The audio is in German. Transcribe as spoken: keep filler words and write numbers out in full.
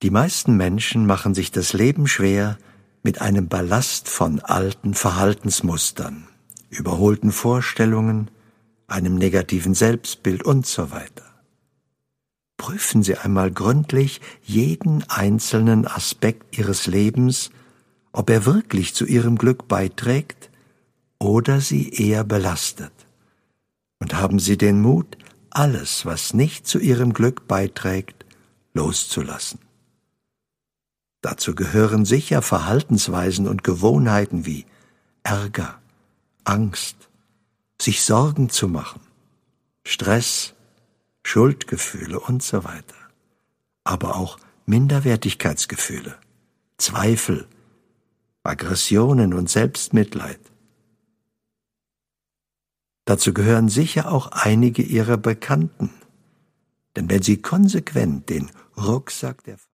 Die meisten Menschen machen sich das Leben schwer mit einem Ballast von alten Verhaltensmustern, überholten Vorstellungen, einem negativen Selbstbild und so weiter. Prüfen Sie einmal gründlich jeden einzelnen Aspekt Ihres Lebens, ob er wirklich zu Ihrem Glück beiträgt oder Sie eher belastet. Und haben Sie den Mut, alles, was nicht zu Ihrem Glück beiträgt, loszulassen. Dazu gehören sicher Verhaltensweisen und Gewohnheiten wie Ärger, Angst, sich Sorgen zu machen, Stress, Schuldgefühle und so weiter. Aber auch Minderwertigkeitsgefühle, Zweifel, Aggressionen und Selbstmitleid. Dazu gehören sicher auch einige Ihrer Bekannten. Denn wenn Sie konsequent den Rucksack der